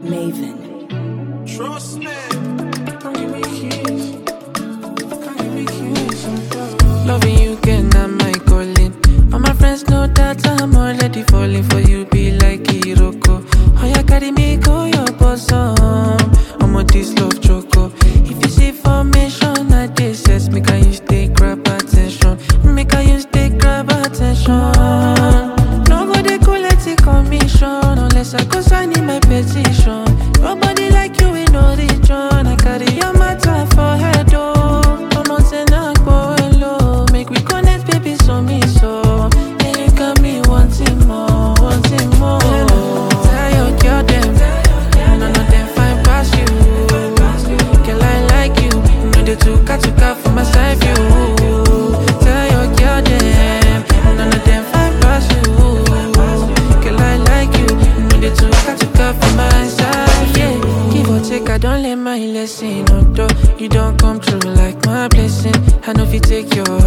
Maven. Trust me. Loving you again, I'm my calling. All my friends know that I'm already falling for you. Be like Iroko. Oh, you carry me, go your bosom. I'm on this love choco. If you see formation, I just make I use take grab attention. Make I use take grab attention. No go they collect the commission unless I go sign in my petition. Nobody like you in no region. I carry your matter for head, oh. I'm on Senakbo, hello. Make we connect, baby, so me so. And you got me wanting more, wanting more. Tell your girl them, none of them find past you. Girl, I like you. You know they took out for my side view. Tell your girl them, none of them find past you. Girl, I like you. You know they took out for my side, yeah. Give or take, I don't let my lesson, no, though. You don't come through like my blessing. I know if you take your